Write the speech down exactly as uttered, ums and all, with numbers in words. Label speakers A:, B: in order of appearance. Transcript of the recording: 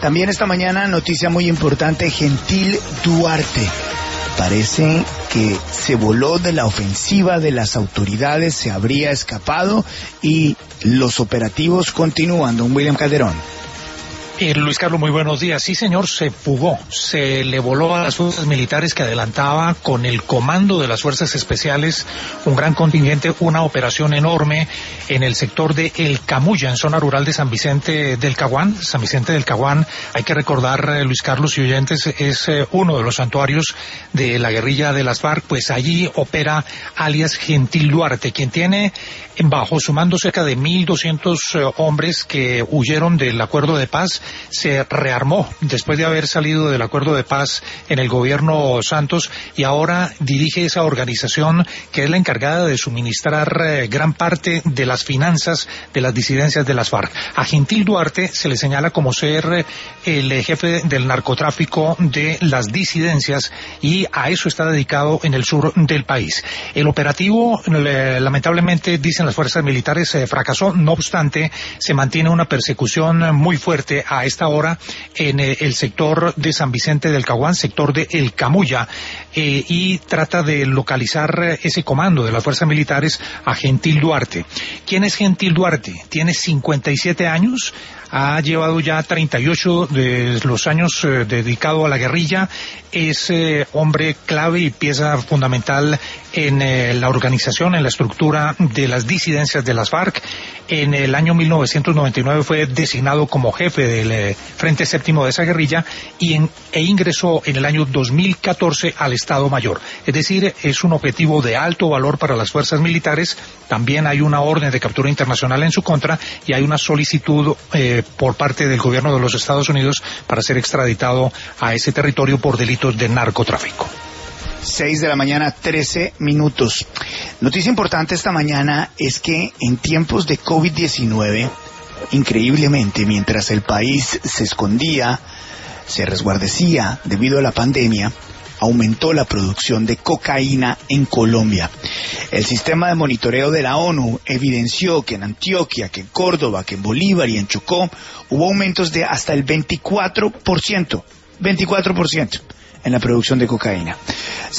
A: También esta mañana, noticia muy importante, Gentil Duarte. Parece que se voló de la ofensiva de las autoridades, se habría escapado y los operativos continúan. Don William Calderón.
B: Eh, Luis Carlos, muy buenos días. Sí, señor, se fugó, se le voló a las fuerzas militares que adelantaba con el comando de las fuerzas especiales un gran contingente, una operación enorme en el sector de El Camuya, en zona rural de San Vicente del Caguán. San Vicente del Caguán, hay que recordar, eh, Luis Carlos y oyentes, es eh, uno de los santuarios de la guerrilla de las FARC, pues allí opera alias Gentil Duarte, quien tiene bajo su mando cerca de mil doscientos eh, hombres que huyeron del acuerdo de paz. Se rearmó después de haber salido del acuerdo de paz en el gobierno Santos y ahora dirige esa organización que es la encargada de suministrar eh, gran parte de las finanzas de las disidencias de las FARC. A Gentil Duarte se le señala como ser eh, el jefe del narcotráfico de las disidencias y a eso está dedicado en el sur del país. El operativo, le, lamentablemente, dicen las fuerzas militares, eh, fracasó. No obstante, se mantiene una persecución muy fuerte a esta hora en eh, el sector de San Vicente del Caguán, sector de El Camuya, eh, y trata de localizar eh, ese comando de las fuerzas militares a Gentil Duarte. ¿Quién es Gentil Duarte? Tiene cincuenta y siete años, ha llevado ya treinta y ocho de los años eh, dedicado a la guerrilla, es eh, hombre clave y pieza fundamental en eh, la organización, en la estructura de las disidencias de las FARC. En el año mil novecientos noventa y nueve fue designado como jefe del eh, Frente Séptimo de esa guerrilla y en, e ingresó en el año dos mil catorce al Estado Mayor. Es decir, es un objetivo de alto valor para las fuerzas militares. También hay una orden de captura internacional en su contra y hay una solicitud eh, por parte del gobierno de los Estados Unidos para ser extraditado a ese territorio por delitos de narcotráfico.
A: Seis de la mañana, trece minutos. Noticia importante esta mañana es que en tiempos de COVID diecinueve, increíblemente, mientras el país se escondía, se resguardecía debido a la pandemia, aumentó la producción de cocaína en Colombia. El sistema de monitoreo de la ONU evidenció que en Antioquia, que en Córdoba, que en Bolívar y en Chocó hubo aumentos de hasta el veinticuatro por ciento, veinticuatro por ciento en la producción de cocaína.